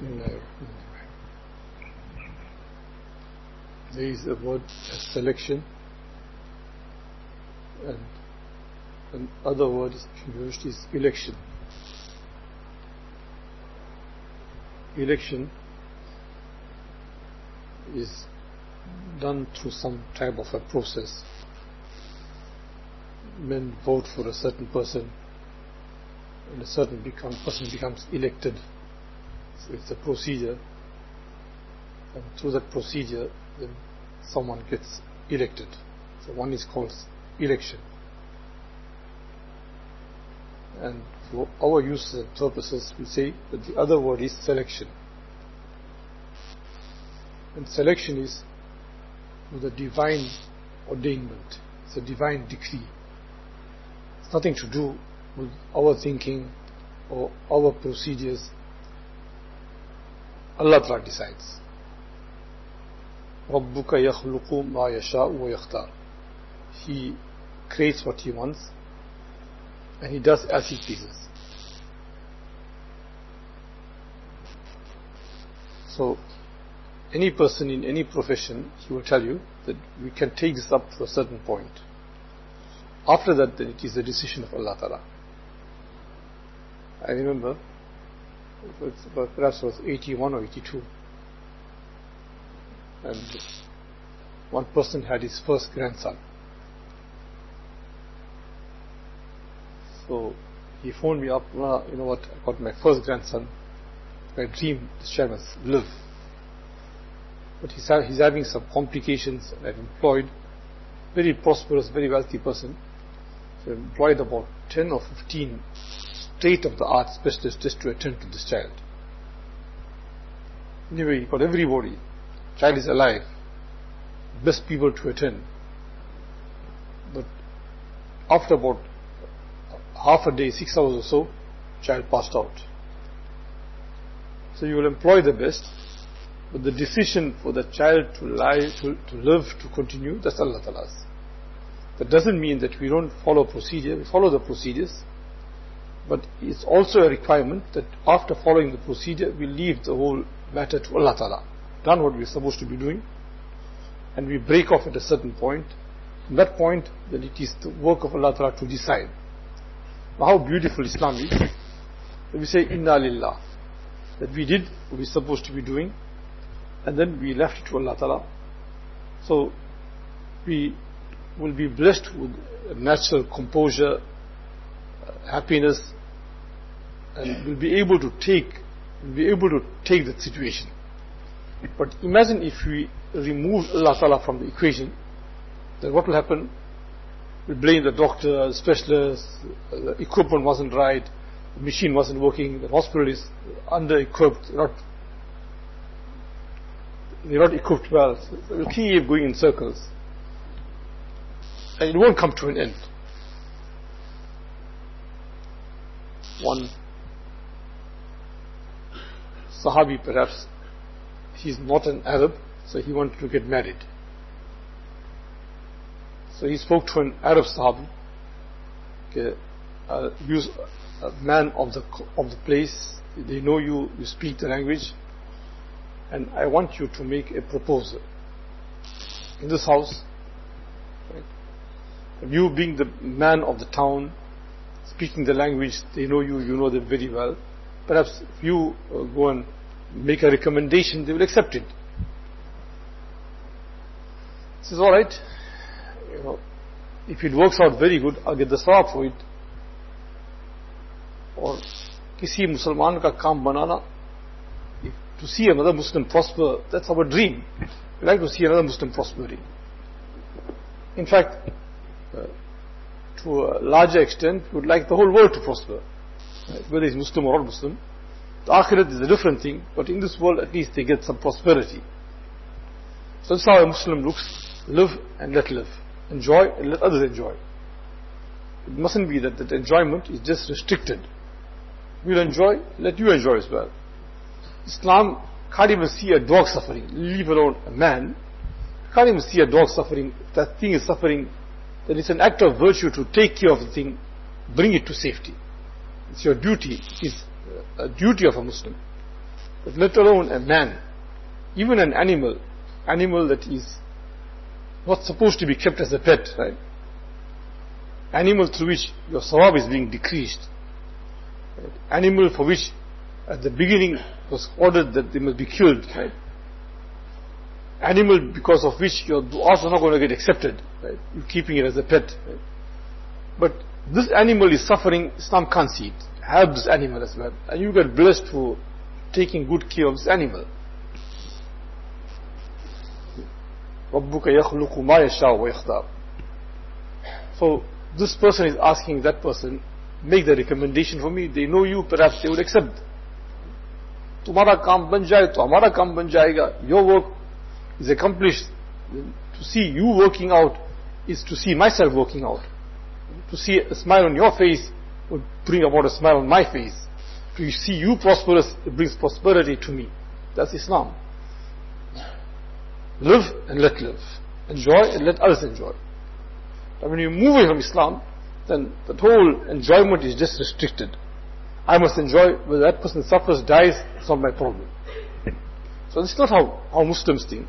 Bismillahirrahmanirrahim. There is a word as selection, and another word used is election. Election is done through some type of a process. Men vote for a certain person, and a certain person becomes elected. So it's a procedure, and through that procedure then someone gets elected. So one is called election. And for our use and purposes we say that the other word is selection. And selection is with a divine ordainment. It's a divine decree. It's nothing to do with our thinking or our procedures. Allah Ta'ala decides. رَبُّكَ يَخْلُقُ مَا يَشَاءُ وَيَخْتَارُ. He creates what He wants, and He does as He pleases. So, any person in any profession, he will tell you that we can take this up to a certain point. After that, then it is the decision of Allah Ta'ala. I remember, perhaps it was 81 or 82, and one person had his first grandson. So he phoned me up, you know what, I got my first grandson. My dream, this child must live. But he's having some complications, and I've employed very prosperous, very wealthy person. So I've employed about 10 or 15 state-of-the-art specialists just to attend to this child. Anyway, he got everybody. Child is alive. Best people to attend. But after about half a day, 6 hours or so, child passed out. So you will employ the best, but the decision for the child to live, to continue, that's Allah Ta'ala's. That doesn't mean that we don't follow procedure. We follow the procedures, but it's also a requirement that after following the procedure, we leave the whole matter to Allah Ta'ala. Done what we're supposed to be doing, and we break off at a certain point. From that point, then it is the work of Allah Ta'ala to decide. Now, how beautiful Islam is. That we say, Inna Lillah. That we did what we're supposed to be doing, and then we left it to Allah Ta'ala. So, we will be blessed with natural composure, happiness, and we'll be able to take that situation. But imagine if we remove Allah Ta'ala from the equation, then what will happen? We'll blame the doctor, the specialist, the equipment wasn't right, the machine wasn't working, the hospital is under-equipped, they're not equipped well. So we'll keep going in circles, and it won't come to an end. One Sahabi, perhaps, he's not an Arab, so he wanted to get married. So he spoke to an Arab Sahabi, use a man of the place, they know you speak the language, and I want you to make a proposal in this house. Right? And you being the man of the town, speaking the language, they know you know them very well. Perhaps if you go and make a recommendation, they will accept it. He says, alright, you know, if it works out very good, I'll get the sawab for it. Or kisi Musliman ka kaam banana, to see another Muslim prosper, that's our dream. We like to see another Muslim prospering. In fact, to a larger extent, we would like the whole world to prosper. Whether he's Muslim or not Muslim. The Akhirat is a different thing, but in this world at least they get some prosperity. So that's how a Muslim looks. Live and let live. Enjoy and let others enjoy. It mustn't be that enjoyment is just restricted. We'll enjoy, let you enjoy as well. Islam can't even see a dog suffering, leave alone a man. Can't even see a dog suffering. If that thing is suffering, then it's an act of virtue to take care of the thing, bring it to safety. It's your duty. It is a duty of a Muslim But let alone a man, even an animal that is not supposed to be kept as a pet, right? Animal through which your sawab is being decreased. Right? Animal for which at the beginning was ordered that they must be killed, right? Animal because of which your du'as are not going to get accepted, right? You're keeping it as a pet, right? But this animal is suffering, Islam can't see it. Have this animal as well. And you get blessed for taking good care of this animal. رَبُّكَ يَخْلُقُ مَا يَشَاءُ وَيَخْتَارُ. So this person is asking that person, make the recommendation for me. They know you, perhaps they would accept. Tumhara kaam ban jaye, to hamara kaam ban jayega. Your work is accomplished. To see you working out is to see myself working out. To see a smile on your face would bring about a smile on my face. To see you prosperous, it brings prosperity to me. That's Islam. Live and let live. Enjoy and let others enjoy. But when you move away from Islam, then that whole enjoyment is just restricted. I must enjoy, whether that person suffers, dies, it's not my problem. So this is not how Muslims think.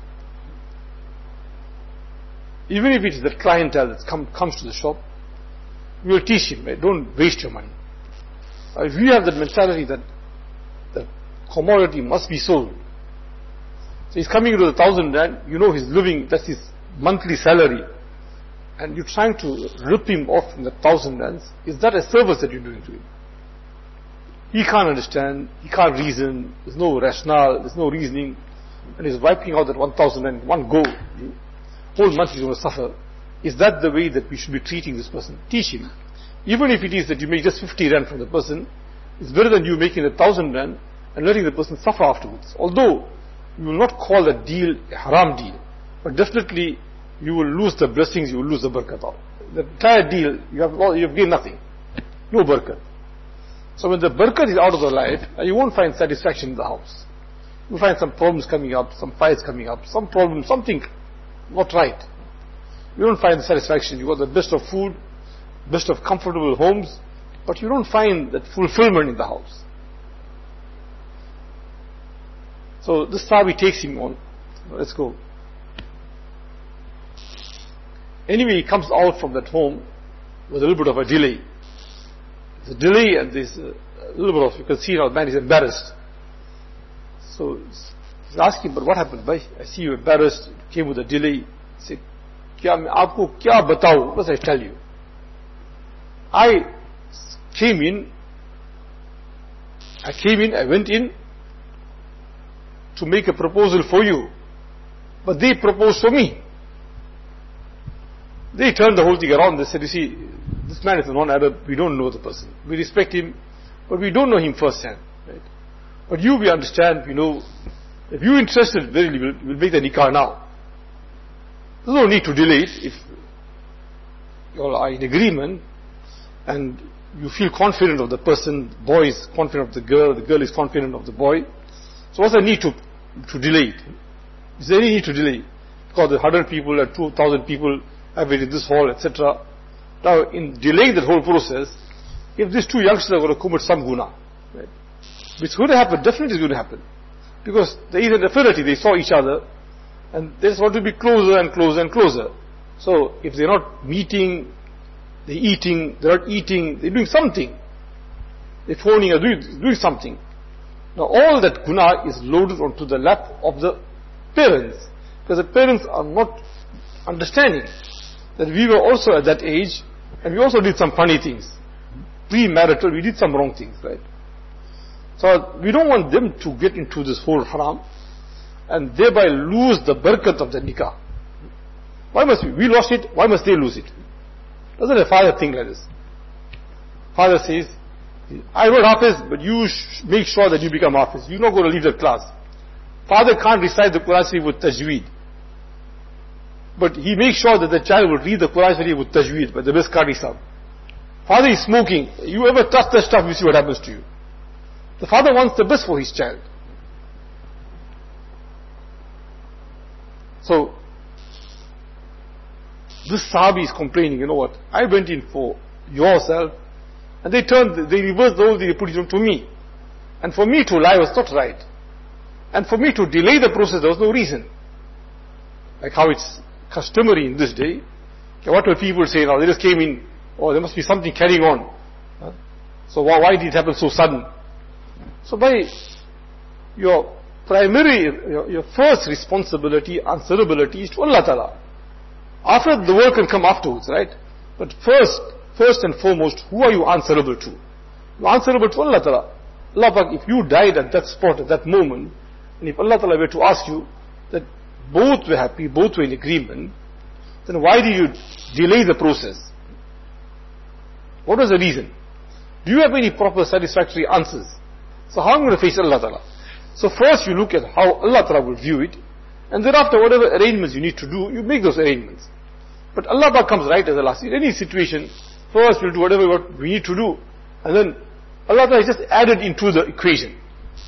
Even if it is the clientele that comes to the shop, we will teach him, right? Don't waste your money. If you have that mentality that commodity must be sold, so he's coming to the 1,000 rand, you know he's living, that's his monthly salary, and you're trying to rip him off from the 1,000 rands, is that a service that you're doing to him? He can't understand, he can't reason, there's no rationale, there's no reasoning, and he's wiping out that 1,000 rand in one go. The whole month he's going to suffer. Is that the way that we should be treating this person? Teach him. Even if it is that you make just 50 rand from the person, it's better than you making 1,000 rand and letting the person suffer afterwards. Although you will not call that deal a haram deal, but definitely you will lose the blessings, you will lose the barakat. The entire deal, you have gained nothing. No barakat. So when the barakat is out of the life, you won't find satisfaction in the house. You'll find some problems coming up, some fights coming up, some problem, something not right. You don't find the satisfaction. You got the best of food, best of comfortable homes, but you don't find that fulfillment in the house. So this Sahabi takes him on. Let's go. Anyway, he comes out from that home with a little bit of a delay. There's a delay and there's a little bit of, you can see now the man is embarrassed. So he's asking, but what happened, bhai? I see you embarrassed, you came with a delay. He said, kya main aapko kya batao? What must I tell you? I came in, I went in to make a proposal for you, but they proposed for me. They turned the whole thing around. They said, you see, this man is a non-Arab, we don't know the person. We respect him, but we don't know him firsthand. Right? But you, we understand, we know, if you're interested, verily we'll make the nikah now. There's no need to delay it. If you all are in agreement, and you feel confident of the person, the boy is confident of the girl is confident of the boy. So what's the need to delay it? Is there any need to delay? Because the 100 people and 2,000 people have it in this hall, etc. Now, in delaying that whole process, if these two youngsters are going to commit some guna, right, which is going to happen, definitely is going to happen. Because there is an affinity, they saw each other, and they just want to be closer and closer and closer. So, if they're not meeting, they're eating, they're not eating, they're doing something. They're phoning or doing something. Now all that guna is loaded onto the lap of the parents. Because the parents are not understanding that we were also at that age and we also did some funny things. Premarital, we did some wrong things, right? So we don't want them to get into this whole haram and thereby lose the barakat of the nikah. Why must we? We lost it, why must they lose it? Doesn't a father think like this? Father says, I wrote Hafiz, but you make sure that you become Hafiz. You're not going to leave the class. Father can't recite the Quran Sharif with tajweed. But he makes sure that the child will read the Quran Sharif with tajweed by the best Qari Sahib. Father is smoking. You ever touch that stuff, you see what happens to you. The father wants the best for his child. So, this Sahabi is complaining, you know what, I went in for yourself, and they reversed the whole thing, they put it on to me. And for me to lie was not right. And for me to delay the process, there was no reason. Like how it's customary in this day. Okay, what will people say now? They just came in, oh, there must be something carrying on. So why did it happen so sudden? So by your primary, your first responsibility, answerability is to Allah Ta'ala. After the work can come afterwards, right? But first and foremost, who are you answerable to? You're answerable to Allah Ta'ala. Allah Ta'ala, if you died at that spot, at that moment, and if Allah Ta'ala were to ask you that both were happy, both were in agreement, then why did you delay the process? What was the reason? Do you have any proper satisfactory answers? So how am I going to face Allah Ta'ala? So first you look at how Allah Ta'ala will view it, and thereafter whatever arrangements you need to do, you make those arrangements. But Allah Ta'ala comes right as the last. In any situation, first we'll do whatever we need to do, and then Allah Ta'ala is just added into the equation.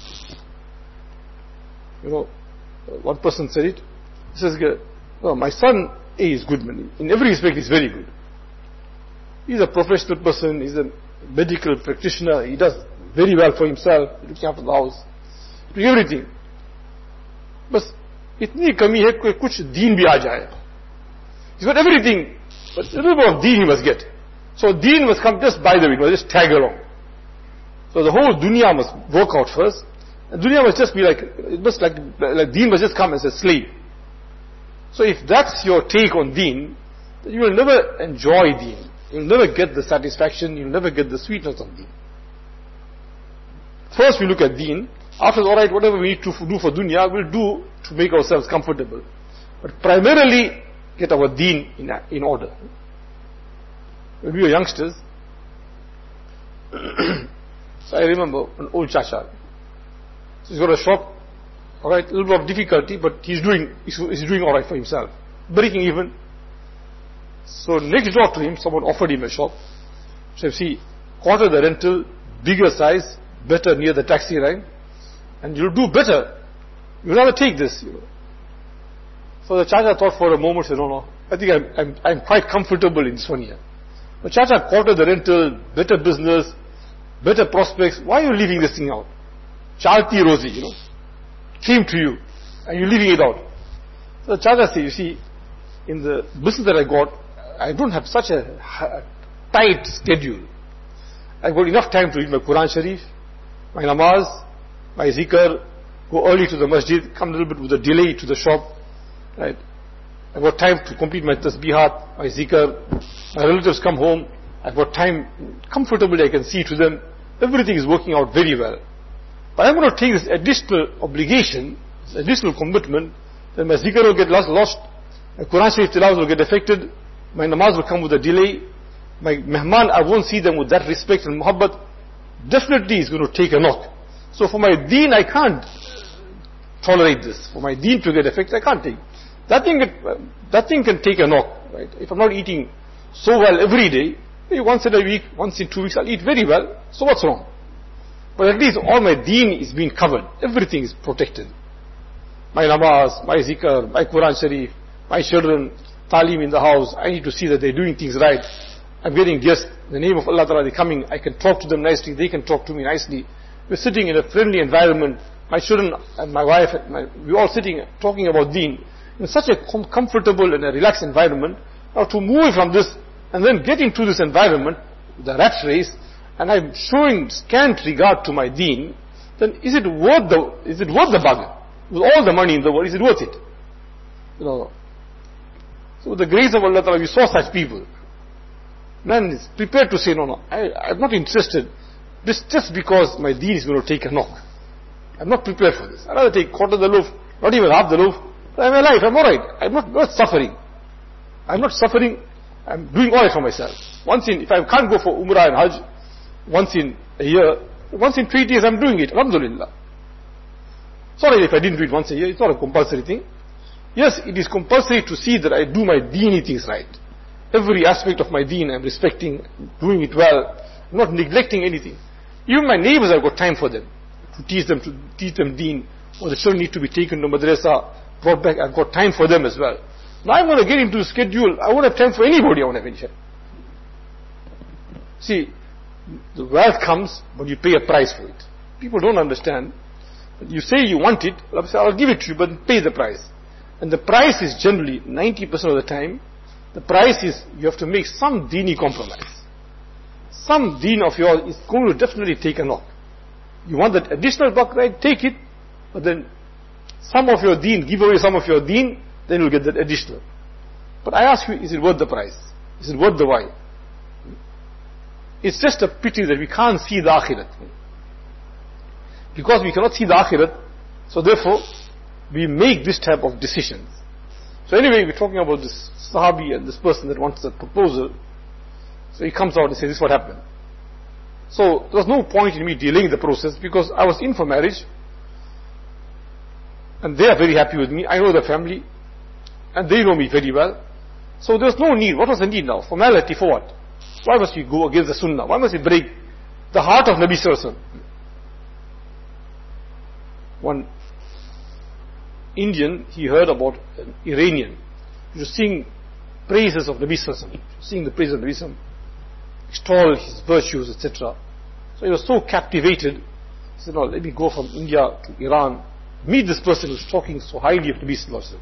You know, one person said it. He says, oh, my son A is good man. In every respect he's very good. He's a professional person, he's a medical practitioner, he does very well for himself, looking after the house, doing everything. But itni kami hai koi kuch deen bhi aa jaye. He's got everything, but a little bit of deen he must get. So deen must come just by the way, must just tag along. So the whole dunya must work out first, and dunya must just be like, it must like deen must just come as a slave. So if that's your take on deen, then you will never enjoy deen. You'll never get the satisfaction, you'll never get the sweetness of deen. First we look at deen. After, alright, whatever we need to do for dunya, we'll do to make ourselves comfortable. But primarily, get our deen in order. When we were youngsters, so I remember an old chacha. So he's got a shop, alright, a little bit of difficulty, but he's doing alright for himself. Breaking even. So next door to him, someone offered him a shop. So see, quarter the rental, bigger size, better near the taxi line, and you'll do better. You'll never take this, you know. So the Chacha thought for a moment, said, no, I think I'm quite comfortable in this one here. The Chacha quarter the rental, better business, better prospects. Why are you leaving this thing out? Chalti Rosi, you know, came to you, and you're leaving it out. So the Chacha said, you see, in the business that I got, I don't have such a tight schedule. I've got enough time to read my Quran Sharif, my namaz, my zikr, go early to the masjid, come a little bit with a delay to the shop, right? I've got time to complete my tasbihat, my zikr, my relatives come home, I've got time, comfortably I can see to them, everything is working out very well. But I'm going to take this additional obligation, this additional commitment, then my zikr will get lost, my Quran Sharif tilawat will get affected, my namaz will come with a delay, my mehman, I won't see them with that respect and muhabbat, definitely is going to take a knock. So for my deen, I can't tolerate this. For my deen to get affected, I can't take. That thing can take a knock, right? If I'm not eating so well every day, maybe once in a week, once in 2 weeks, I'll eat very well. So what's wrong? But at least all my deen is being covered. Everything is protected. My namaz, my zikr, my Quran Sharif, my children, talim in the house, I need to see that they're doing things right. I'm getting guests, in the name of Allah Ta'ala, they're coming, I can talk to them nicely, they can talk to me nicely. We're sitting in a friendly environment, my children and my wife, we're all sitting, talking about deen, in such a comfortable and a relaxed environment. Now to move from this, and then get into this environment, the rat race, and I'm showing scant regard to my deen, then is it worth the bugger? With all the money in the world, is it worth it? You know. So with the grace of Allah Ta'ala, we saw such people. Man is prepared to say, no, I'm not interested. This just because my deen is going to take a knock. I'm not prepared for this. I'd rather take quarter the loaf, not even half the loaf. But I'm alive, I'm alright. I'm not suffering. I'm not suffering. I'm doing alright for myself. If I can't go for Umrah and Hajj, once in a year, once in 3 years I'm doing it. Alhamdulillah. Sorry if I didn't do it once a year. It's not a compulsory thing. Yes, it is compulsory to see that I do my deeni things right. Every aspect of my deen I'm respecting, doing it well. I'm not neglecting anything. Even my neighbors, I've got time for them. To teach them deen. Or the children need to be taken to madrasa, brought back. I've got time for them as well. Now I'm going to get into the schedule. I won't have time for anybody. I won't have any time. See, the wealth comes when you pay a price for it. People don't understand. You say you want it, I'll give it to you, but pay the price. And the price is generally, 90% of the time, the price is, you have to make some deeni compromise. Some deen of yours is going to definitely take a knock. You want that additional buck, right? Take it, but then some of your deen, give away some of your deen, then you'll get that additional. But I ask you, is it worth the price? Is it worth the while? It's just a pity that we can't see the akhirat. Because we cannot see the akhirat, so therefore, we make this type of decisions. So anyway, we're talking about this Sahabi and this person that wants a proposal. So he comes out and says, this is what happened. So there was no point in me delaying the process because I was in for marriage. And they are very happy with me. I know the family. And they know me very well. So there's no need. What was the need now? Formality for what? Why must we go against the Sunnah? Why must we break the heart of Nabi Sallallahu Alaihi Wasallam? One Indian, he heard about an Iranian who was singing praises of Nabi Sallallahu Alaihi Wasallam, singing the praises of Nabi Sallallahu Alaihi Wasallam, extol his virtues, etc. So he was so captivated. He said, no, let me go from India to Iran, meet this person who's talking so highly of Nabi Sallallahu Alaihi Wasallam.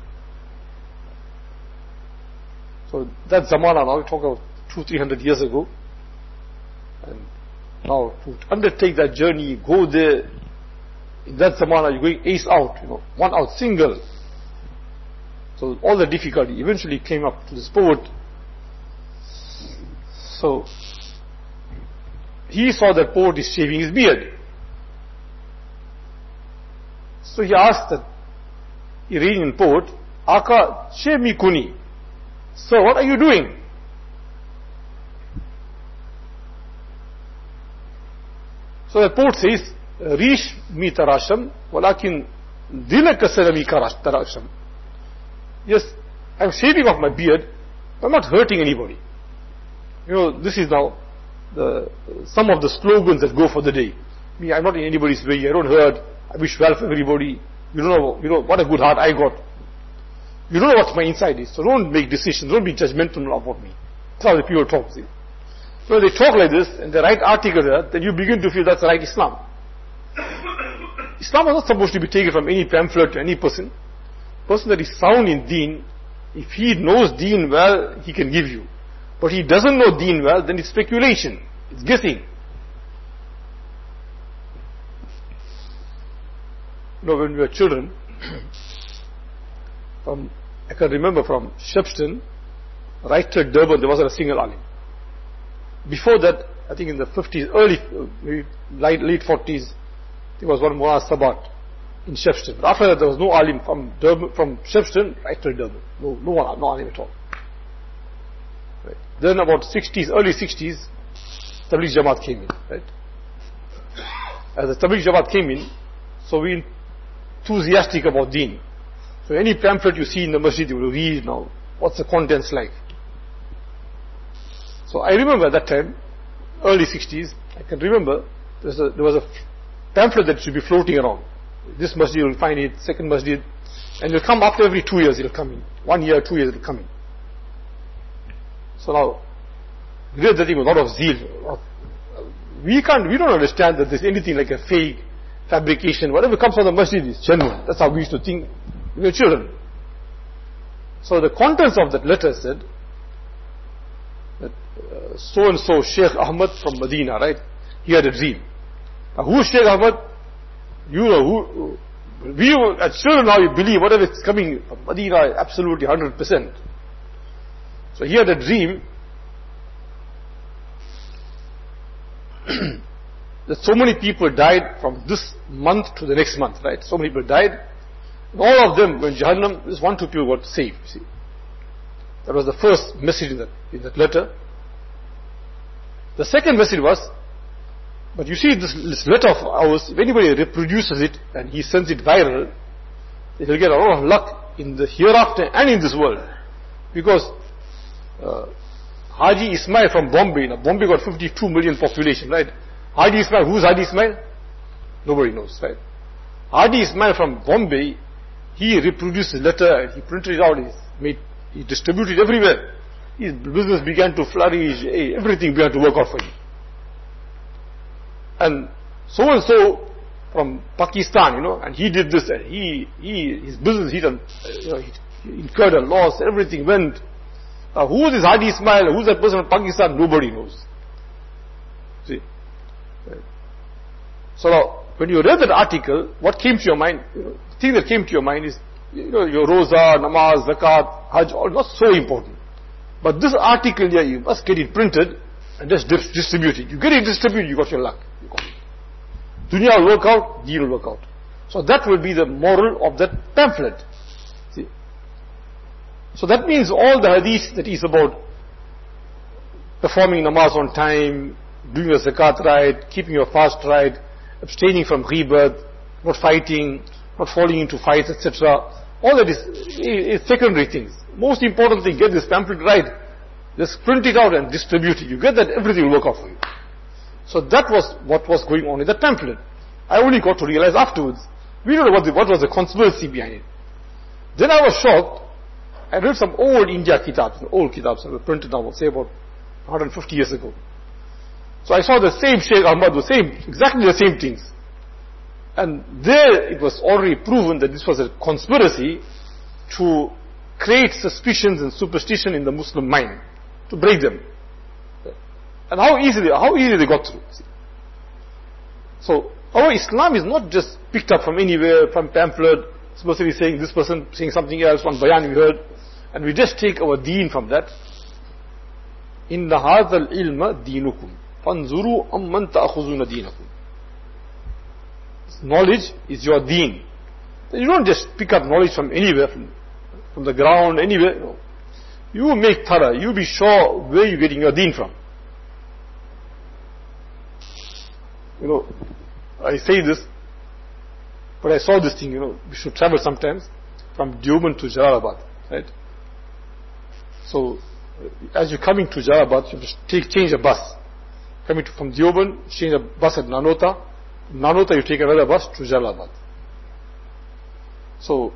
So that zamana, now we talk about 200-300 years ago, and now to undertake that journey, go there, in that zamana you're going ace out, one out, single. So all the difficulty eventually came up to this poet. So he saw that poet is shaving his beard. So he asked the Iranian poet, Aka, shave me kuni. So what are you doing? So the poet says, Rish mi tarasham, walakin dilaka salami tarasham. Yes, I'm shaving off my beard, but I'm not hurting anybody. This is now some of the slogans that go for the day. Me, I'm not in anybody's way, I don't hurt, I wish well for everybody. You don't know what a good heart I got. You don't know what my inside is, so don't make decisions, don't be judgmental about me. That's how the people talk. See? So when they talk like this, and they write articles there, then you begin to feel that's the right Islam. Islam is not supposed to be taken from any pamphlet to any person. Person that is sound in deen, if he knows deen well, he can give you. But he doesn't know deen well, then it's speculation, it's guessing. When we were children, I can remember from Shepston, right to Durban, there wasn't a single alim. Before that, I think in the 50s, late 40s, there was one Mullah Sabat in Shepston. But after that, there was no alim from Shepston right to Durban. No alim at all. Right. Then about early 60s, Tabligh Jamaat came in. Right. As the Tabligh Jamaat came in, so we enthusiastic about deen. So any pamphlet you see in the masjid, you will read now, what's the contents like. So I remember at that time, early 60s, I can remember, there was a pamphlet that should be floating around. This masjid you will find it, second masjid, and it will come after every 2 years, it will come in. 1 year, 2 years, it will come in. So now, there's a lot of zeal. We don't understand that there's anything like a fake fabrication. Whatever comes from the masjid is genuine. That's how we used to think. We were children. So the contents of that letter said that so and so Sheikh Ahmad from Medina, right? He had a dream. Now who is Sheikh Ahmad? You know who. We as children now, you believe whatever is coming from Medina, absolutely 100%. So he had a dream that so many people died from this month to the next month, right? So many people died. And all of them went Jahannam. This 1-2 people got saved. See, that was the first message in that letter. The second message was, but you see this letter of ours, if anybody reproduces it and he sends it viral, it will get a lot of luck in the hereafter and in this world. Because Haji Ismail from Bombay, now Bombay got 52 million population, right? Haji Ismail, who's Haji Ismail? Nobody knows, right? Haji Ismail from Bombay, he reproduced his letter and he printed it out, he distributed it everywhere. His business began to flourish, everything began to work out for him. And so from Pakistan, and he did this, and his business, he incurred a loss, everything went. Who is this Hadi Ismail? Who's that person from Pakistan? Nobody knows. See? So now, when you read that article, what came to your mind? The thing that came to your mind is, your roza, namaz, zakat, hajj, all not so important. But this article here, you must get it printed and just distribute it. You get it distributed, you got your luck. You got it. Dunya will work out, deen will work out. So that will be the moral of that pamphlet. See? So that means all the hadith that is about performing namaz on time, doing your zakat right, keeping your fast right, abstaining from ghibat, not fighting, not falling into fights, etc. All that is secondary things. Most important thing, get this pamphlet right. Just print it out and distribute it. You get that, everything will work out for you. So that was what was going on in that pamphlet. I only got to realize afterwards. We don't know what was the conspiracy behind it. Then I was shocked. I read some old India kitabs, old kitabs that were printed now, say about 150 years ago. So I saw the same Shaykh Ahmad, exactly the same things. And there it was already proven that this was a conspiracy to create suspicions and superstition in the Muslim mind, to break them. And how easily they got through. So our Islam is not just picked up from anywhere, from pamphlet, this person is saying, this person saying something else, one bayan we heard, and we just take our deen from that. Inna hadha al-ilma deenukum fanzuru amman ta'khuzuna deenakum. Knowledge is your deen. You don't just pick up knowledge from anywhere, from the ground, anywhere. No. You make thorough, you be sure where you're getting your deen from. I say this, but I saw this thing, we should travel sometimes from Deoband to Jalalabad, right? So, as you're coming to Jalalabad, you have to change a bus. Coming from Deoband, change a bus at Nanota. Nanota, you take another bus to Jalalabad. So,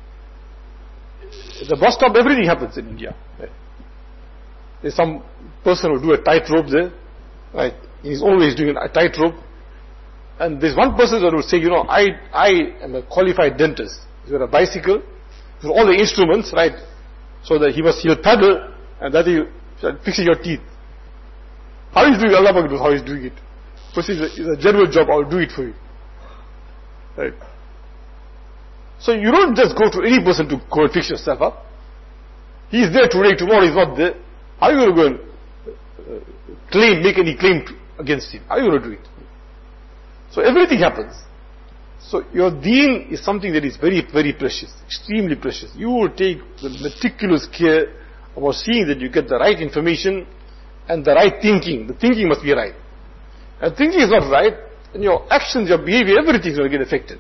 the bus stop, everything happens in India. Right? There's some person who do a tightrope there, right? He's always doing a tightrope. And there's one person that will say, I am a qualified dentist. He's got a bicycle, with all the instruments, right? So that he'll paddle, and that he'll fixing your teeth. How he's doing it, Allah knows how he's doing it. Because it's a general job, I'll do it for you. Right? So you don't just go to any person to go and fix yourself up. He's there today, tomorrow he's not there. How are you going to go and make any claim against him? How are you going to do it? So everything happens. So your deen is something that is very, very precious, extremely precious. You will take the meticulous care about seeing that you get the right information and the right thinking. The thinking must be right. And thinking is not right, then your actions, your behavior, everything is going to get affected.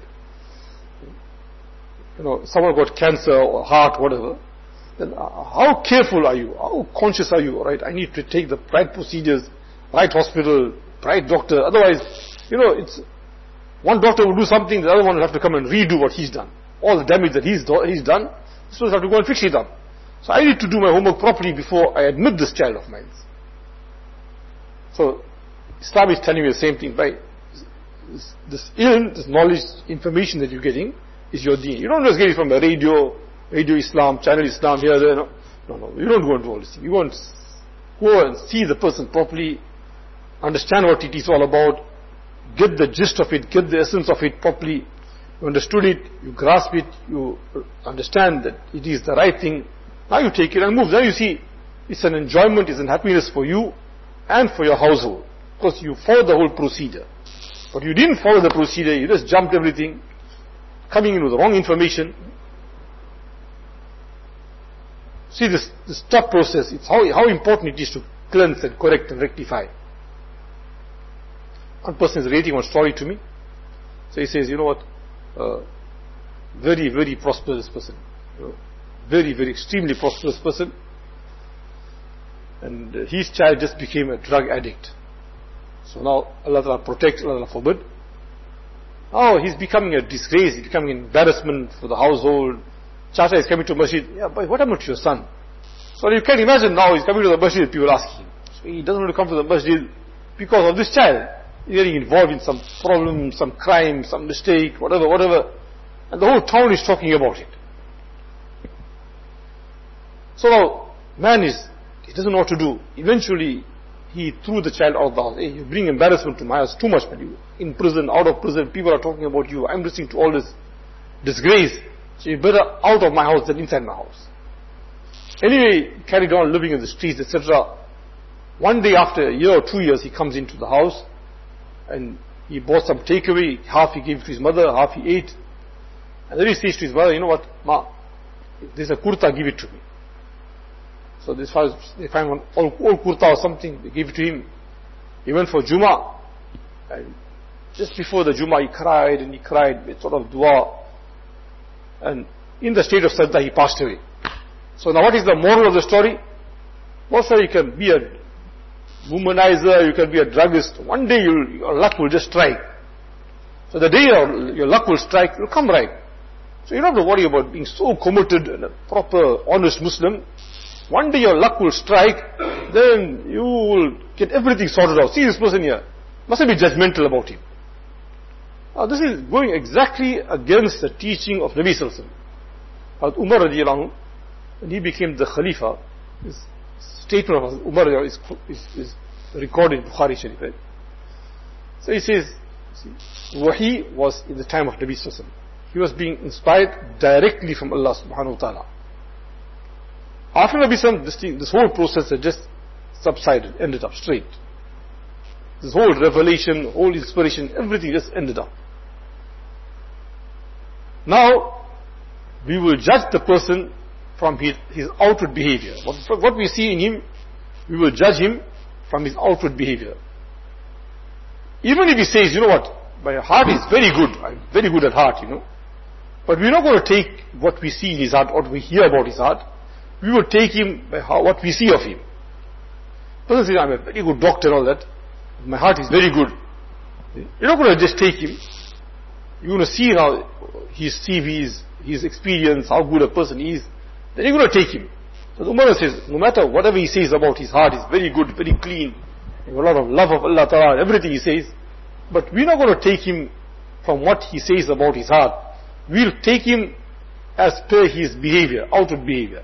Someone got cancer or heart, whatever. Then how careful are you? How conscious are you? Right? I need to take the right procedures, right hospital, right doctor. Otherwise, it's one doctor will do something, the other one will have to come and redo what he's done. All the damage that he's done, this one will have to go and fix it up. So I need to do my homework properly before I admit this child of mine. So Islam is telling you the same thing. By this ilm, this knowledge, information that you're getting is your deen. You don't just get it from the radio Islam, channel Islam, here, there. No. You don't go into all this thing. You want to go and see the person properly, understand what it is all about, get the gist of it, get the essence of it properly. You understood it, you grasp it, you understand that it is the right thing. Now you take it and move. Now you see, it's an enjoyment, it's an happiness for you and for your household. Because you followed the whole procedure. But you didn't follow the procedure, you just jumped everything, coming in with the wrong information. See this thought process, it's how important it is to cleanse and correct and rectify. One person is relating one story to me. So he says, very, very prosperous person. Very, very extremely prosperous person. And his child just became a drug addict. So now Allah Ta'ala protect, Allah forbid. Oh, he's becoming a disgrace, he's becoming an embarrassment for the household. Chacha is coming to masjid. Yeah, but what happened to your son? So you can imagine now he's coming to the masjid, people asking him. So he doesn't want to come to the masjid because of this child. getting involved in some problem, some crime, some mistake, whatever. And the whole town is talking about it. So now, he doesn't know what to do. Eventually, he threw the child out of the house. Hey, you bring embarrassment to my house, too much, man. You in prison, out of prison, people are talking about you. I'm listening to all this disgrace. So you better out of my house than inside my house. Anyway, he carried on living in the streets, etc. One day after a year or 2 years, he comes into the house and he bought some takeaway. Half he gave to his mother, half he ate. And then he says to his mother, you know what, Ma, there's a kurta, give it to me. So they find one old kurta or something, they gave it to him. He went for Jummah. And just before the Jummah, he cried with sort of dua. And in the state of sajda, he passed away. So now what is the moral of the story? Also, you can be a womanizer, you can be a druggist. One day your luck will just strike. So the day your luck will strike, you'll come right. So you don't have to worry about being so committed and a proper, honest Muslim. One day your luck will strike, then you will get everything sorted out. See this person here, mustn't be judgmental about him. Now this is going exactly against the teaching of Nabi Sallallahu Alaihi Wasallam. Umar radiallahu anhu, when he became the Khalifa, his statement of Umar is recorded in Bukhari Sharif. Right? So he says, Wahi was in the time of Nabi Sallallahu Alaihi Wasallam. He was being inspired directly from Allah subhanahu wa ta'ala. After Nabi Sallallahu Alaihi Wasallam, this whole process had just subsided, ended up straight. This whole revelation, whole inspiration, everything just ended up. Now, we will judge the person from his outward behavior. What we see in him, we will judge him from his outward behavior. Even if he says, you know what, my heart is very good, I'm very good at heart, you know. But we're not going to take what we see in his heart, what we hear about his heart. We will take him by what we see of him. Person says, I'm a very good doctor and all that. My heart is very good. You're not going to just take him. You're going to see how his CV, his experience, how good a person he is. Then you're going to take him. So the Umar says, no matter whatever he says about his heart is very good, very clean, a lot of love of Allah Ta'ala, everything he says. But we're not going to take him from what he says about his heart. We'll take him as per his behavior, outward behavior.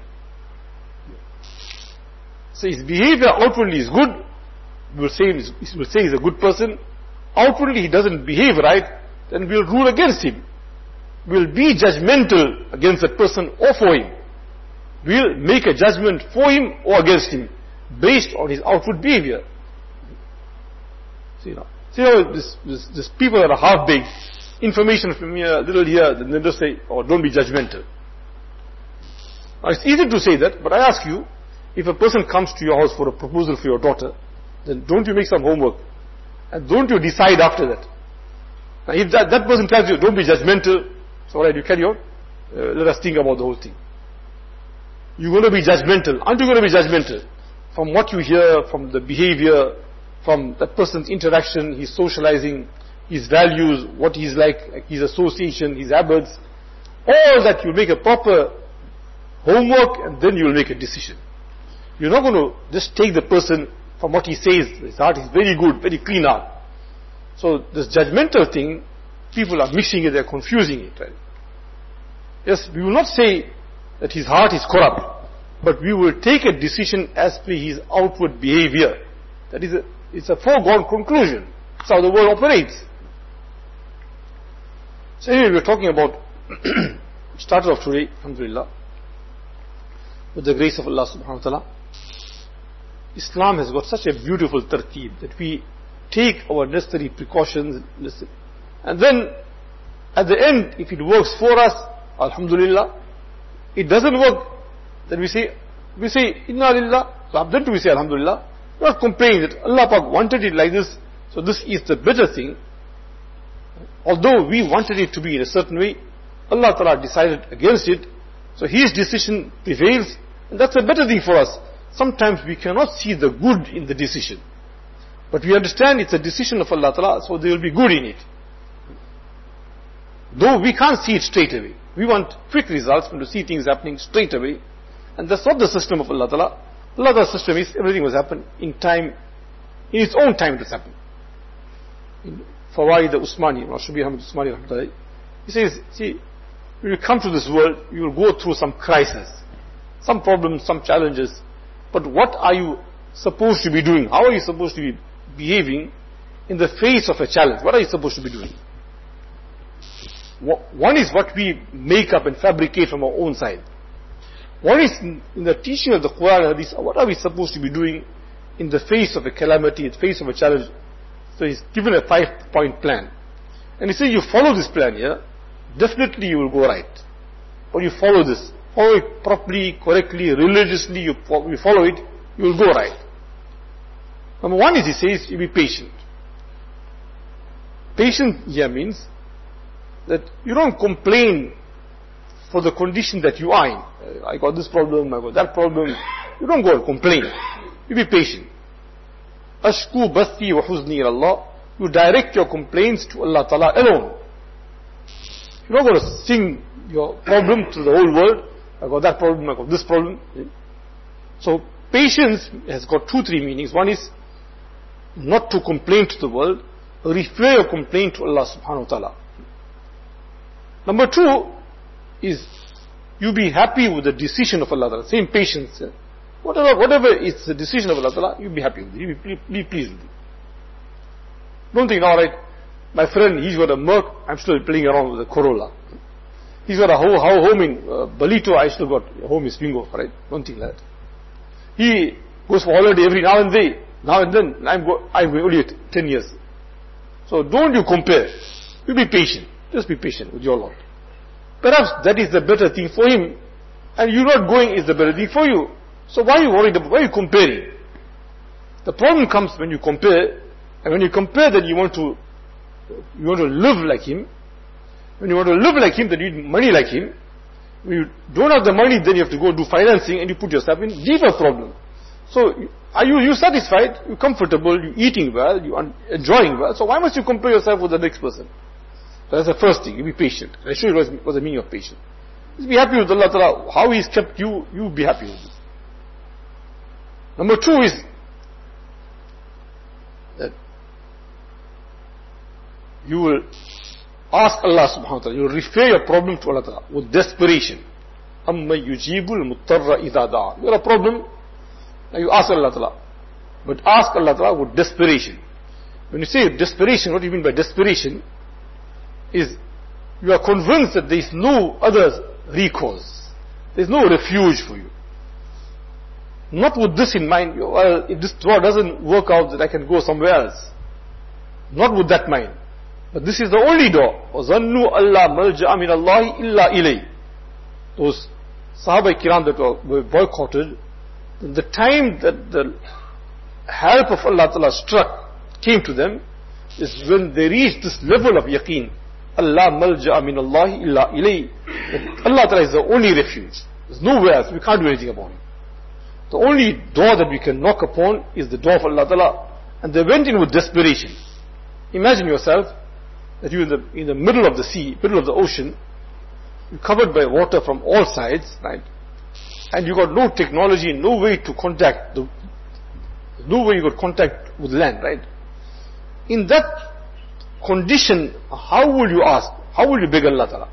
So his behavior outwardly is good. We'll say he's a good person. Outwardly he doesn't behave right, then we'll rule against him. We'll be judgmental against that person or for him. We'll make a judgment for him or against him based on his outward behavior. See now this people that are half-baked, information from here, a little here, then they just say, oh, don't be judgmental. Now it's easy to say that, but I ask you, if a person comes to your house for a proposal for your daughter, then don't you make some homework? And don't you decide after that? Now if that person tells you, don't be judgmental, so alright, you carry on, let us think about the whole thing. You're going to be judgmental. Aren't you going to be judgmental? From what you hear, from the behavior, from that person's interaction, his socializing, his values, what he's like, his association, his habits, all that you'll make a proper homework and then you'll make a decision. You're not going to just take the person from what he says, his heart is very good, very clean heart. So this judgmental thing, people are mixing it, they're confusing it. Right? Yes, we will not say that his heart is corrupt, but we will take a decision as per his outward behavior. That is it's a foregone conclusion. That's how the world operates. So anyway, we're talking about, started off today, alhamdulillah, with the grace of Allah subhanahu wa ta'ala. Islam has got such a beautiful tartib that we take our necessary precautions, and then at the end, if it works for us, alhamdulillah. It doesn't work, then we say inna lillah. Then we say alhamdulillah. We are not complaining that Allah Pak wanted it like this, so this is the better thing. Although we wanted it to be in a certain way, Allah Ta'ala decided against it, so His decision prevails, and that's a better thing for us. Sometimes we cannot see the good in the decision, but we understand it's a decision of Allah Ta'ala, so there will be good in it. Though we can't see it straight away. We want quick results, we want to see things happening straight away, and that's not the system of Allah Ta'ala. Allah Ta'ala's system is everything was happen in time, in its own time it has happened. in Fawaid Usmani, Shabir Ahmad Usmani, he says, see, when you come to this world, you will go through some crisis, some problems, some challenges, but what are you supposed to be doing? How are you supposed to be behaving in the face of a challenge? What are you supposed to be doing? One is what we make up and fabricate from our own side. One is in the teaching of the Quran and Hadith, what are we supposed to be doing in the face of a calamity, in the face of a challenge? So he's given a 5-point plan. And he says, you follow this plan here, definitely you will go right. Or you follow this, follow it properly, correctly, religiously, you follow it, you will go right. Number one is, he says, you be patient. Patient here means that you don't complain for the condition that you are in. I got this problem, I got that problem. You don't go and complain. You be patient. Ashku bathi wa huzni Allah. You direct your complaints to Allah Ta'ala alone. You're not going to sing your problem to the whole world. I got that problem, I got this problem. So patience has got 2-3 meanings. One is not to complain to the world, refer your complaint to Allah Subhanahu wa Ta'ala. Number 2 is you be happy with the decision of Allah Ta'ala. Same patience. Whatever is the decision of Allah Ta'ala, you be happy with it. You be pleased with it. Don't think, alright, my friend, he's got a Merc, I'm still playing around with a Corolla. He's got a home in Balito, I still got a home in Spingo, right? Don't think that. He goes for holiday every now and then, I'm only 10 years. So don't you compare. You be patient. Just be patient with your Lord. Perhaps that is the better thing for him, and you not going is the better thing for you. So why are you worried about, why are you comparing? The problem comes when you compare, and when you compare then you want to live like him. When you want to live like him, then you need money like him. When you don't have the money, then you have to go do financing and you put yourself in deeper problem. So are you satisfied? You're comfortable, you're eating well, you're enjoying well. So why must you compare yourself with the next person? So that's the first thing. You be patient. I show you what's the meaning of patience. Just be happy with Allah Ta'ala. How He's kept you, you be happy with it. Number 2 is that you will ask Allah Subhanahu wa Ta'ala, you will refer your problem to Allah Ta'ala with desperation. أَمَّا يُجِيبُ الْمُضْطَرَّ إِذَا دَعَى. You have a problem, now you ask Allah Ta'ala. But ask Allah Ta'ala with desperation. When you say desperation, what do you mean by desperation? Is you are convinced that there is no other recourse. There is no refuge for you. Not with this in mind, well, if this door doesn't work out, that I can go somewhere else. Not with that mind. But this is the only door. وَظَنُّوا أَلَّا مَلْجَأَ مِنَ اللَّهِ إِلَّا إِلَيْهِ. Those Sahaba Kiram that were boycotted, the time that the help of Allah Ta'ala came to them, is when they reached this level of yaqeen. Allah malja'a min Allah illa ilay. Allah Ta'ala is the only refuge. There's nowhere else. We can't do anything about it. The only door that we can knock upon is the door of Allah Ta'ala. And they went in with desperation. Imagine yourself that you're in the middle of the sea, middle of the ocean, you're covered by water from all sides, right? And you got no technology, no way to contact, no way you got contact with land, right? In that condition, how will you ask? How will you beg Allah Ta'ala?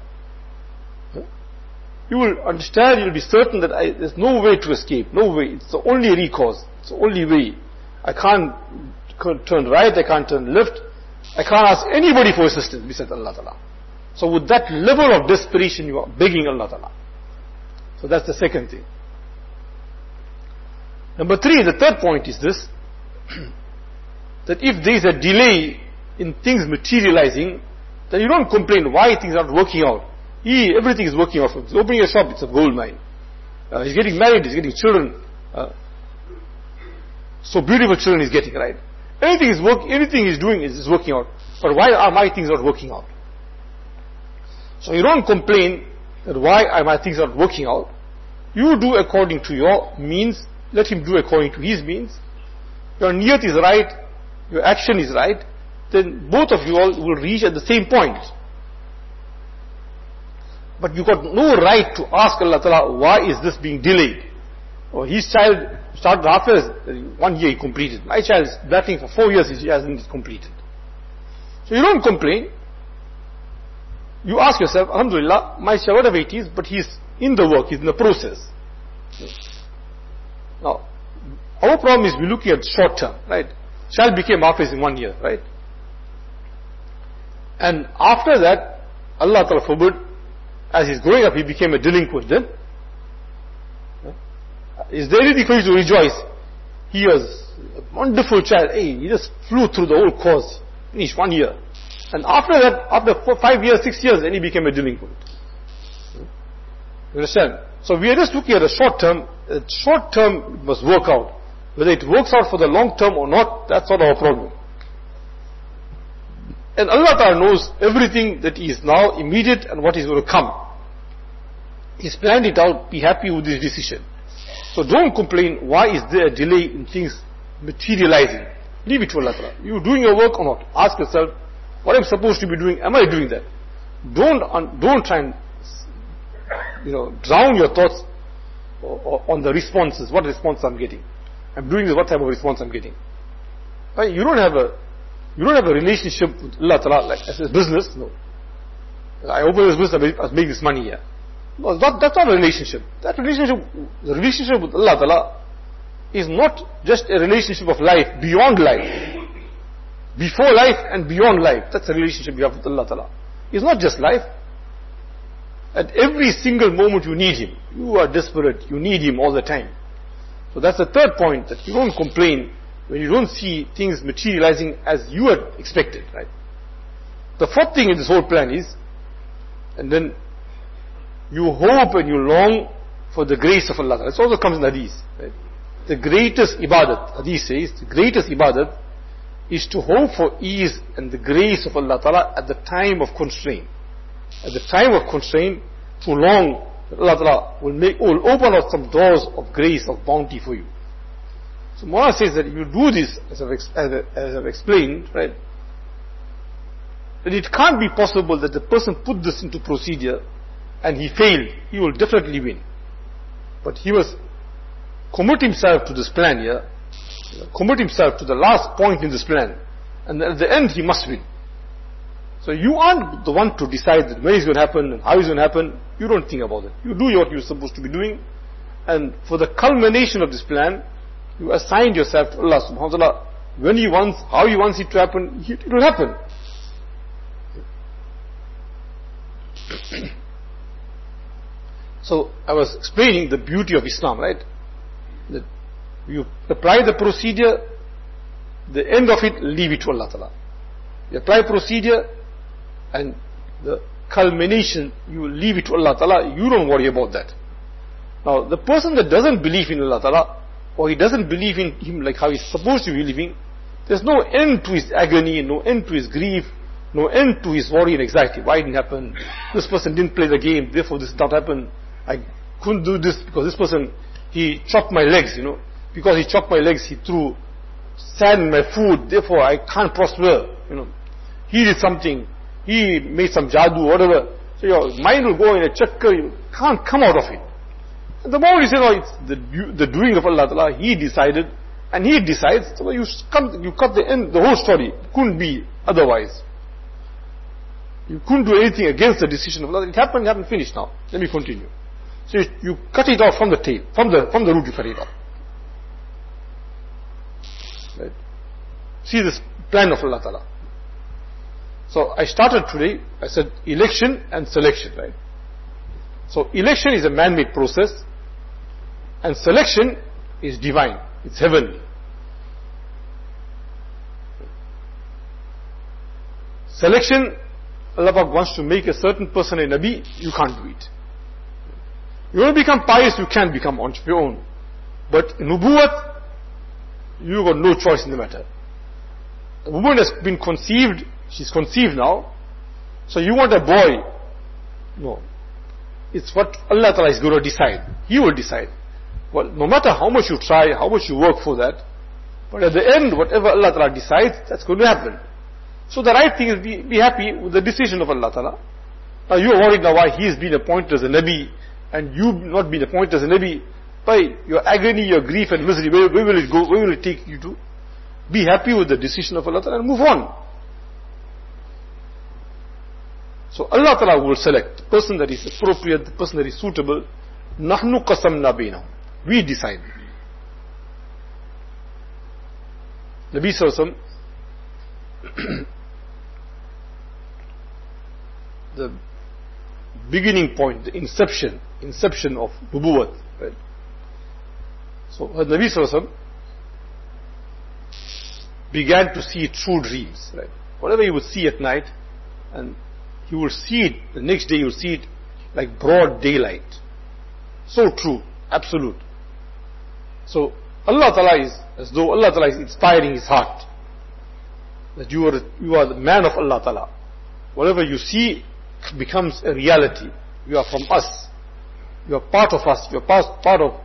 You will understand, you'll be certain that there's no way to escape, no way. It's the only recourse, it's the only way. I can't turn right, I can't turn left, I can't ask anybody for assistance besides Allah Ta'ala. So with that level of desperation, you are begging Allah Ta'ala. So that's the second thing. Number 3, the third point is this, that if there is a delay in things materializing, then you don't complain why things aren't working out. Everything is working out. He's opening a shop, it's a gold mine. He's getting married, he's getting children. So beautiful children he's getting, right? Anything he's doing is working out. But why are my things not working out? So you don't complain that why are my things not working out. You do according to your means, let him do according to his means. Your niyat is right, your action is right, then both of you all will reach at the same point. But you got no right to ask Allah Ta'ala, why is this being delayed? Or his child started after 1 year he completed. My child is battling for 4 years, he hasn't completed. So you don't complain. You ask yourself, Alhamdulillah, my child, whatever it is, but he's in the work, he's in the process. Now, our problem is we're looking at short term, right? Child became Hafiz in 1 year, right? And after that, Allah Ta'ala forbid, as he's growing up, he became a delinquent then. Is there anything for you to rejoice? He was a wonderful child. Hey, he just flew through the whole course. Finished 1 year. And after that, after 5 years, 6 years, then he became a delinquent. You understand? So we are just looking at the short term. Short term must work out. Whether it works out for the long term or not, that's not our problem. And Allah Ta'ala knows everything that is now immediate and what is going to come. He's planned it out. Be happy with this decision. So don't complain, why is there a delay in things materializing? Leave it to Allah Ta'ala. You doing your work or not? Ask yourself, what I'm supposed to be doing, am I doing that? Don't try and drown your thoughts on the responses. What response I'm getting? I'm doing this, what type of response I'm getting? Right? You don't have a relationship with Allah Ta'ala like as a business. No. I open this business, I make this money here. No, that's not a relationship. The relationship with Allah Ta'ala is not just a relationship of life, beyond life. Before life and beyond life. That's a relationship you have with Allah Ta'ala. It's not just life. At every single moment you need Him. You are desperate. You need Him all the time. So that's the third point, that you don't complain when you don't see things materializing as you had expected, right? The fourth thing in this whole plan is, and then you hope and you long for the grace of Allah. This also comes in Hadith, right? The greatest ibadat, Hadith says, the greatest ibadat is to hope for ease and the grace of Allah Ta'ala at the time of constraint. At the time of constraint, to long, Allah Ta'ala will open out some doors of grace, of bounty for you. So Mullah says that if you do this, as I've explained, right, then it can't be possible that the person put this into procedure and he failed. He will definitely win. But he must commit himself to this plan here, commit himself to the last point in this plan, and at the end he must win. So you aren't the one to decide that when it's going to happen and how it's going to happen. You don't think about it. You do what you're supposed to be doing, and for the culmination of this plan, you assigned yourself to Allah subhanahu wa ta'ala. When He wants, how He wants it to happen, it will happen. So I was explaining the beauty of Islam, right? That you apply the procedure, the end of it, leave it to Allah Ta'ala. You apply procedure, and the culmination, you leave it to Allah Ta'ala. You don't worry about that. Now, the person that doesn't believe in Allah Ta'ala, or he doesn't believe in Him like how he's supposed to be living, there's no end to his agony, no end to his grief, no end to his worry and anxiety. Why it didn't happen? This person didn't play the game, therefore this did not happen. I couldn't do this because this person, he chopped my legs, Because he chopped my legs, he threw sand in my food, therefore I can't prosper, He did something, he made some jadoo, whatever. So your mind will go in a chakkar, you can't come out of it. And the moment you say, no, it's the doing of Allah Ta'ala, He decided, and He decides, so you cut the end, the whole story. It couldn't be otherwise. You couldn't do anything against the decision of Allah. It happened, finished now. Let me continue. So you cut it off from the tail, from the root you cut it off. Right? See this plan of Allah Ta'ala. So I started today, I said election and selection, right? So election is a man-made process, and selection is divine, it's heavenly. Selection, Allah Pak wants to make a certain person a Nabi, you can't do it. You want to become pious, you can become on your own. But Nubuwwat, you got no choice in the matter. The woman has been conceived, she's conceived now, so you want a boy. No. It's what Allah Ta'ala is going to decide. He will decide. Well, no matter how much you try, how much you work for that, but at the end, whatever Allah Ta'ala decides, that's going to happen. So the right thing is be happy with the decision of Allah Ta'ala. Now you are worried now why He has been appointed as a Nabi, and you not been appointed as a Nabi. By your agony, your grief and misery, where will it go? Where will it take you to? Be happy with the decision of Allah Ta'ala and move on. So Allah Ta'ala will select the person that is appropriate, the person that is suitable. نَحْنُ قَسَمْنَا بَيْنَهُمْ. We decide. Nabi Sallallahu Alaihi Wasallam, the beginning point, the inception of Nubuwwat, right? So Nabi Sallallahu Alaihi Wasallam began to see true dreams, right? Whatever he would see at night, and he will see it, the next day he will see it like broad daylight. So true, absolute. So Allah Ta'ala is, as though Allah Ta'ala is inspiring his heart, that you are the man of Allah Ta'ala. Whatever you see becomes a reality. You are from us. You are part of us. You are part of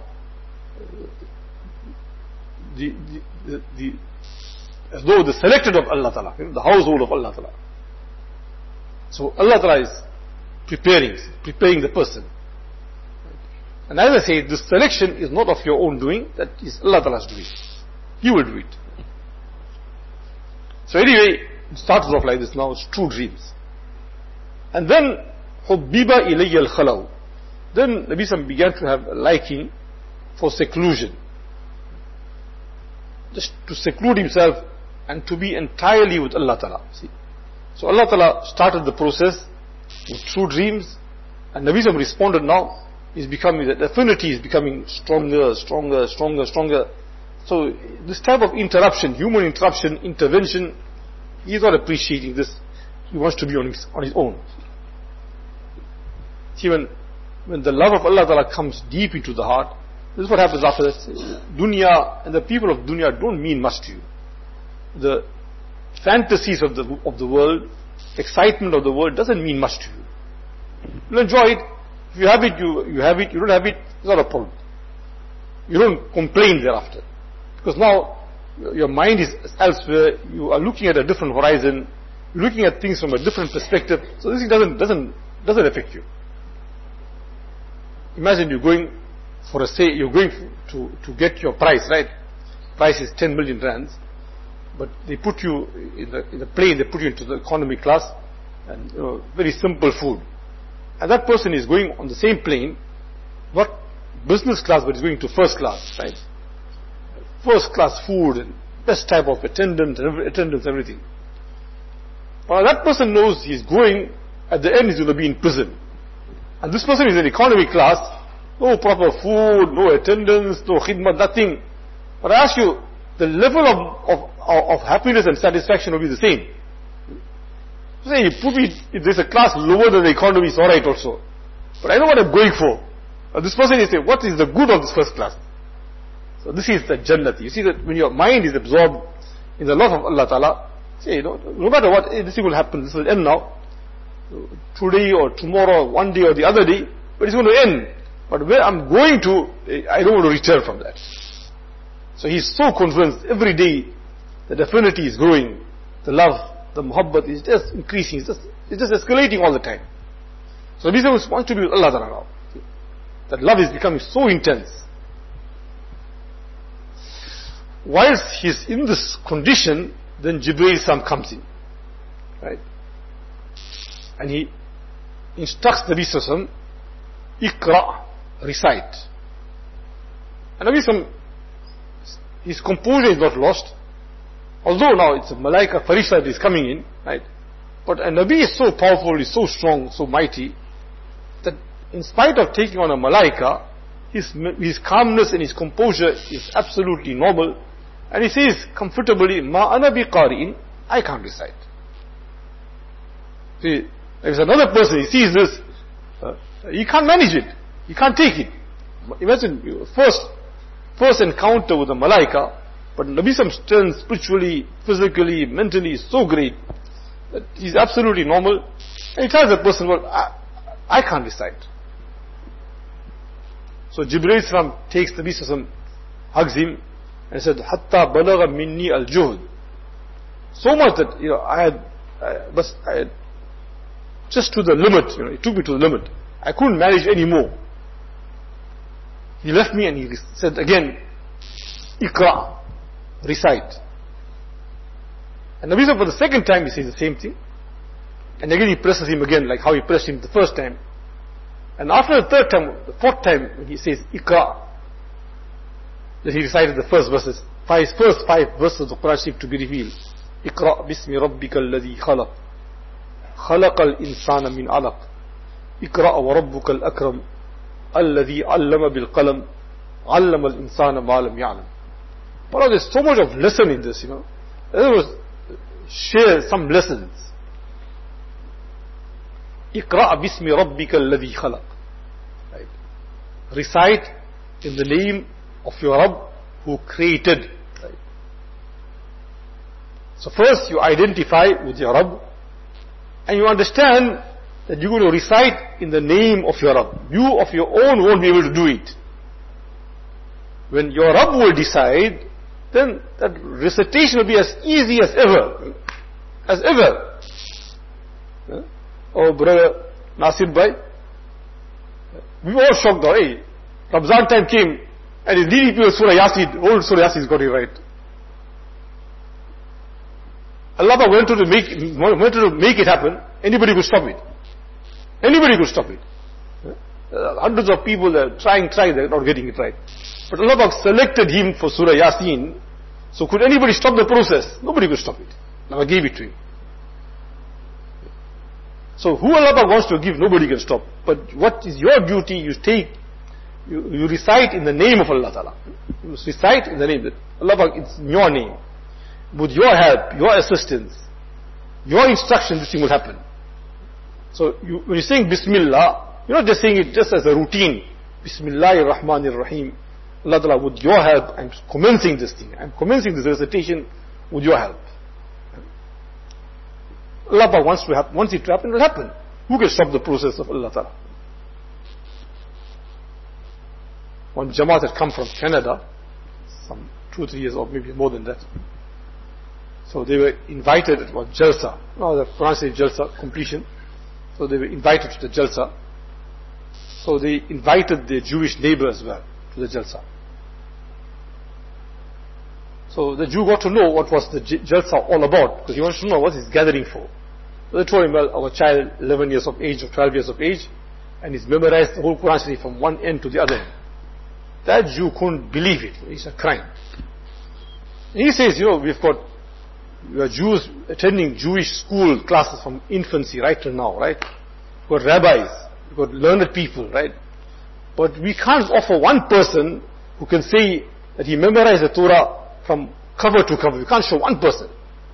as though the selected of Allah Ta'ala, the household of Allah Ta'ala. So Allah Ta'ala is preparing the person. And as I say, this selection is not of your own doing, that is Allah Ta'ala's doing. He will do it. So anyway, it starts off like this now, it's true dreams. And then, حُبِّبَ إِلَيَّ الْخَلَوْ. Then Nabi Sallallahu began to have a liking for seclusion. Just to seclude himself and to be entirely with Allah Ta'ala. See? So Allah Ta'ala started the process with true dreams, and Nabi Sallallahu responded now. The affinity is becoming stronger. So this type of interruption, human intervention, he is not appreciating this. He wants to be on his own. See, when the love of Allah Ta'ala comes deep into the heart, this is what happens after this. Dunya and the people of dunya don't mean much to you. The fantasies of the world, excitement of the world doesn't mean much to you. You'll enjoy it. If you have it, you have it. You don't have it, it's not a problem. You don't complain thereafter. Because now, your mind is elsewhere, you are looking at a different horizon, you're looking at things from a different perspective, so this thing doesn't affect you. Imagine you're going for a sale, you're going to get your price, right? Price is 10 million rands, but they put you in the plane, they put you into the economy class, and very simple food. And that person is going on the same plane, not business class, but he's going to first class, right? First class food and best type of attendance, everything. But that person knows he's going, at the end he's going to be in prison. And this person is in economy class, no proper food, no attendance, no khidmat, nothing. But I ask you, the level of happiness and satisfaction will be the same. Say, if there's a class lower than the economy, it's alright also. But I know what I'm going for. This person is saying, what is the good of this first class? So this is the Jannat. You see that when your mind is absorbed in the love of Allah Ta'ala, say, no matter what, this thing will happen, this will end now. Today or tomorrow, one day or the other day, but it's going to end. But where I'm going to, I don't want to return from that. So he's so convinced every day that affinity is growing, the love, the muhabbat is just increasing, it's just escalating all the time. So Nabi Sallallahu wants to be with Allah Ta'ala now. That love is becoming so intense. Whilst he's in this condition, then Jibreel Salam comes in. Right? And he instructs Nabi Sallallahu Iqra, recite. And Nabi Sallallahu, his composure is not lost. Although now it's a Malaika Farishta that is coming in, right? But a Nabi is so powerful, is so strong, so mighty, that in spite of taking on a Malaika, his calmness and his composure is absolutely normal. And he says comfortably, Ma ana bi qari'in, I can't recite. See, if it's another person, he sees this, he can't manage it, he can't take it. Imagine, first encounter with a Malaika, but Nabi Sallallahu strength spiritually, physically, mentally is so great that he's absolutely normal. And he tells the person, well, I can't recite. So Jibreel Salam takes Nabi Sallallahu, hugs him, and said, Hatta balagha minni al-juhd. So much that, I had just to the limit, it took me to the limit. I couldn't manage anymore. He left me and he said again, Iqra, recite. And Nabi Sallallahu for the second time he says the same thing. And again he presses him again, like how he pressed him the first time. And after the third time, the fourth time, when he says, Iqra, then he recited the first verses. First 5 verses of the Quran Sharif to be revealed. Iqra bismi rabbika alladhi khalaq. خلق الإنسان من علق اقرأ وربك الأكرم الذي علم بالقلم علم الإنسان ما لم يعلم. But there's so much of lesson in this, There was share some lessons. اقرأ باسم ربك الذي خلق. Right. Recite in the name of your Rabb who created. Right. So first you identify with your Rabb, and you understand that you're going to recite in the name of your Rabb. You of your own won't be able to do it. When your Rabb will decide, then that recitation will be as easy as ever. As ever. Oh, brother Nasir Bhai, we were all shocked. Hey, Ramzan time came and his leading people Surah Yasin, old Surah Yasin's got it right. Allah wanted to make it happen. Anybody could stop it. Anybody could stop it. Hundreds of people are trying, they're not getting it right. But Allah selected him for Surah Yasin. So could anybody stop the process? Nobody could stop it. Allah gave it to him. So who Allah wants to give, nobody can stop. But what is your duty? You recite in the name of Allah Ta'ala. You recite in the name that Allah, it's in your name. With your help, your assistance, your instruction, this thing will happen. So when you're saying Bismillah, you're not just saying it just as a routine. Bismillahir Rahmanir Rahim. Allah Ta'ala, with your help, I'm commencing this thing. I'm commencing this recitation with your help. Allah wants to happen. Once it happens, it will happen. Who can stop the process of Allah Ta'ala? One Jamaat had come from Canada, some 2 or 3 years or maybe more than that. So they were invited at one Jalsa. Now the Quran says Jalsa, completion. So they were invited to the Jalsa. So they invited their Jewish neighbor as well to the Jalsa. So the Jew got to know what was the Jalsa all about, because he wants to know what he's gathering for. So they told him, well, our child, 11 years of age or 12 years of age, and he's memorized the whole Quran Sharif from one end to the other end. That Jew couldn't believe it. It's a crime. And he says, we've got Jews attending Jewish school classes from infancy right till now, right? We've got rabbis, we've got learned people, right? But we can't offer one person who can say that he memorized the Torah from cover to cover. We can't show one person.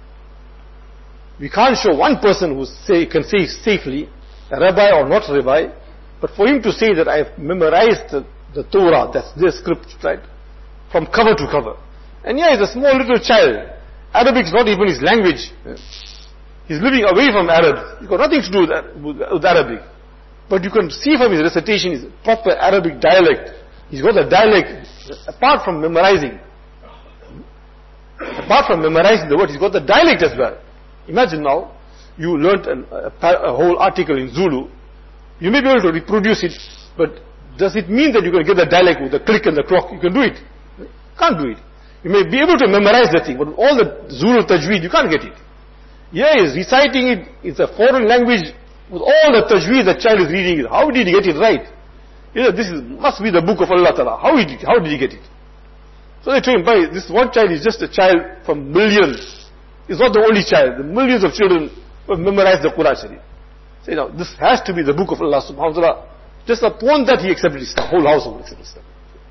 We can't show one person who can say safely, a rabbi or not a rabbi, but for him to say that I have memorized the Torah, that's their script, right? From cover to cover. And he's a small little child. Arabic is not even his language. He's living away from Arabs. He's got nothing to do with Arabic. But you can see from his recitation, his proper Arabic dialect. He's got a dialect, apart from memorizing. Apart from memorizing the word, he's got the dialect as well. Imagine now, you learnt a whole article in Zulu. You may be able to reproduce it, but does it mean that you can get the dialect with the click and the clock? You can do it. You can't do it. You may be able to memorize the thing, but with all the Zulu tajweed, you can't get it. He's reciting it, it's a foreign language, with all the tajweed the child is reading it. How did he get it right? Must be the book of Allah Ta'ala. How did he get it? So they told him, this one child is just a child from millions. He's not the only child. The millions of children who have memorized the Quran Sharif. Say now, this has to be the book of Allah Subhanahu wa Ta'ala. Just upon that he accepted Islam. Whole household accepted Islam.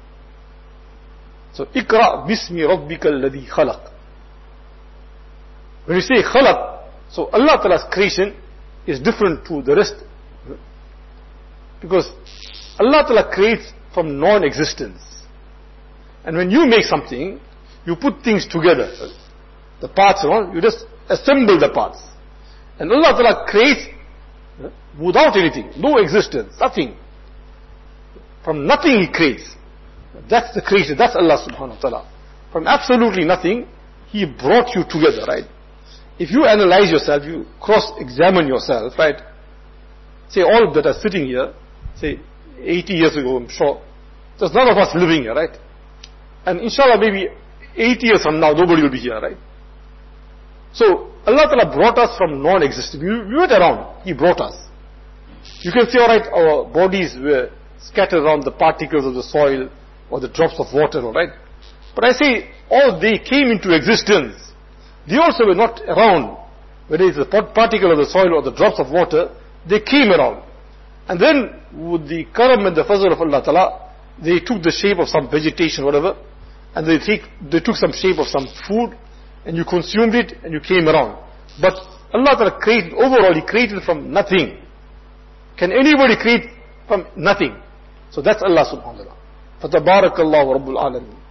So, Iqra bismi rabbika alladhi khalaq. When you say khalaq, so Allah Ta'ala's creation is different to the rest. Because Allah Ta'ala creates from non-existence. And when you make something, you put things together. The parts around, you just assemble the parts. And Allah Ta'ala creates without anything, no existence, nothing. From nothing He creates. That's the creation, that's Allah Subhanahu wa Ta'ala. From absolutely nothing, He brought you together, right? If you analyze yourself, you cross-examine yourself, right? Say all that are sitting here, say 80 years ago, I'm sure, there's none of us living here, right? And inshallah maybe 80 years from now, nobody will be here, right? So, Allah Ta'ala brought us from non-existence. We weren't around. He brought us. You can say, alright, our bodies were scattered around the particles of the soil or the drops of water, alright? But I say, all they came into existence. They also were not around. Whether it's the particle of the soil or the drops of water, they came around. And then, with the karam and the fazl of Allah Ta'ala, they took the shape of some vegetation, whatever, and they took some shape of some food, and you consumed it, and you came around. But Allah Ta'ala created, overall, He created from nothing. Can anybody create from nothing? So that's Allah subhanahu wa ta'ala. فَتَبَارَكَ اللَّهُ رَبُّ الْعَالَمِينَ.